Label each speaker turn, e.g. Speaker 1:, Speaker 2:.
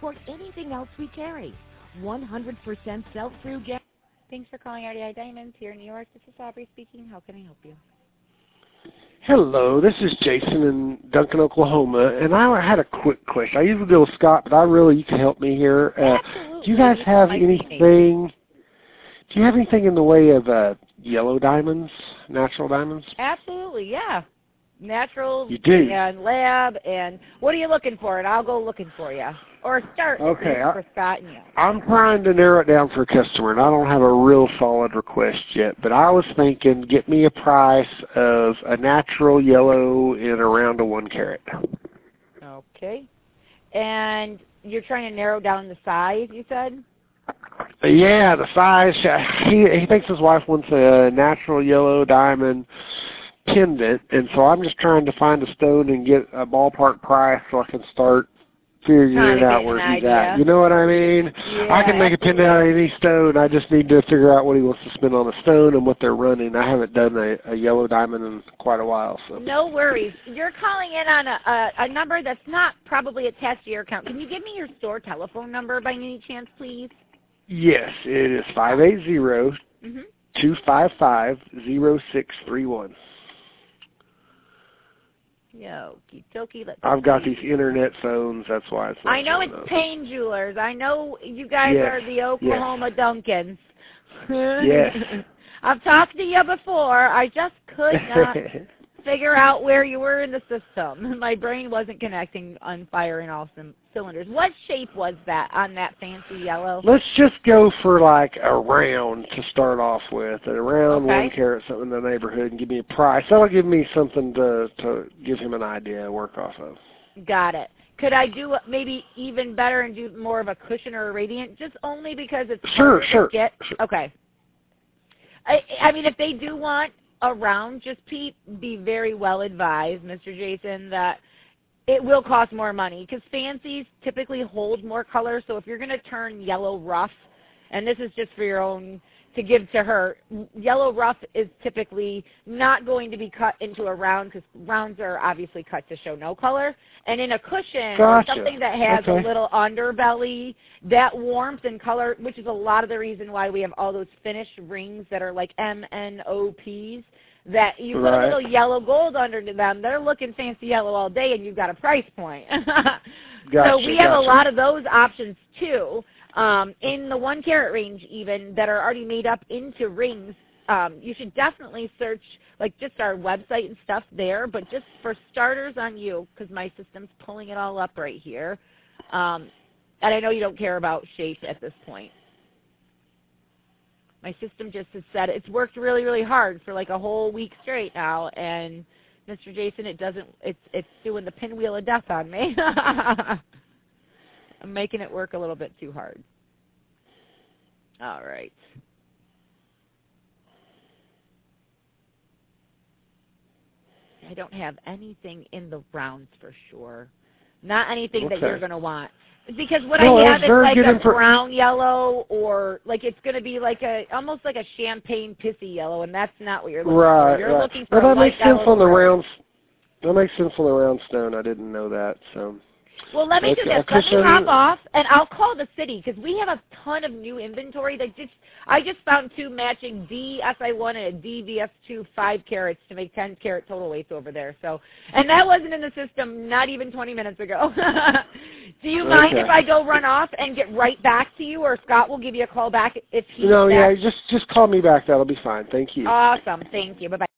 Speaker 1: support anything else we carry. 100% sell-through guarantee.
Speaker 2: Thanks for calling RDI Diamonds here in New York. This is Aubrey speaking. How can I help you?
Speaker 3: Hello, this is Jason in Duncan, Oklahoma, and I had a quick question. I usually go with Scott, but you can help me here.
Speaker 2: Absolutely.
Speaker 3: Do you guys have anything? Do you have anything in the way of yellow diamonds, natural diamonds?
Speaker 2: Absolutely, yeah. Natural
Speaker 3: and
Speaker 2: lab, and what are you looking for? And I'll go looking for you. Or start for Scott and you.
Speaker 3: I'm trying to narrow it down for a customer, and I don't have a real solid request yet, but I was thinking get me a price of a natural yellow in around a 1 carat.
Speaker 2: Okay. And you're trying to narrow down the size, you said?
Speaker 3: Yeah, the size. He thinks his wife wants a natural yellow diamond pendant, and so I'm just trying to find a stone and get a ballpark price so I can start figuring out where he's at. You know what I mean?
Speaker 2: Yeah,
Speaker 3: I can make a pendant out of any stone. I just need to figure out what he wants to spend on a stone and what they're running. I haven't done a yellow diamond in quite a while. So. No
Speaker 2: worries. You're calling in on a number that's not probably attached to your account. Can you give me your store telephone number by any chance, please?
Speaker 3: Yes, it is 580-255-0631.
Speaker 2: Okie dokie.
Speaker 3: I've got these internet phones. That's why it's not
Speaker 2: I know it's Payne Jewelers. I know you guys are the Oklahoma Duncans.
Speaker 3: Yes.
Speaker 2: I've talked to you before. I just could not figure out where you were in the system. My brain wasn't connecting on firing all cylinders. What shape was that on that fancy yellow?
Speaker 3: Let's just go for like a round to start off with. A round 1 carat, something in the neighborhood, and give me a price. That'll give me something to give him an idea to work off of.
Speaker 2: Got it. Could I do maybe even better and do more of a cushion or a radiant, just only because it's harder to get?
Speaker 3: Sure.
Speaker 2: Okay. I mean, if they do want around, just be very well advised, Mr. Jason, that it will cost more money because fancies typically hold more color. So if you're going to turn yellow rough, and this is just for your own to give to her, yellow rough is typically not going to be cut into a round because rounds are obviously cut to show no color. And in a cushion or something that has a little underbelly, that warmth and color, which is a lot of the reason why we have all those finished rings that are like MNOPs, that you put a little yellow gold under them. They're looking fancy yellow all day, and you've got a price point. So we have a lot of those options, too. In the 1 carat range even that are already made up into rings, you should definitely search like just our website and stuff there, but just for starters on you, because my system's pulling it all up right here. And I know you don't care about shape at this point. My system just has said it's worked really, really hard for like a whole week straight now, and Mr. Jason, it's doing the pinwheel of death on me. I'm making it work a little bit too hard. All right. I don't have anything in the rounds for sure. Not anything that you're going to want. Because what I have is like a brown yellow, or like it's going to be like almost like a champagne pissy yellow, and that's not what you're looking for. You're looking for
Speaker 3: that makes sense on the round. That makes sense on the round stone. I didn't know that. So.
Speaker 2: Well, let me do this. Let me hop off, and I'll call the city because we have a ton of new inventory. I just found 2 matching DSI1 and a DVS2 5 carats to make 10 carat total weights over there. So, and that wasn't in the system not even 20 minutes ago. Do you mind if I go run off and get right back to you, or Scott will give you a call back if he's back?
Speaker 3: Just call me back. That'll be fine. Thank you.
Speaker 2: Awesome. Thank you. Bye-bye.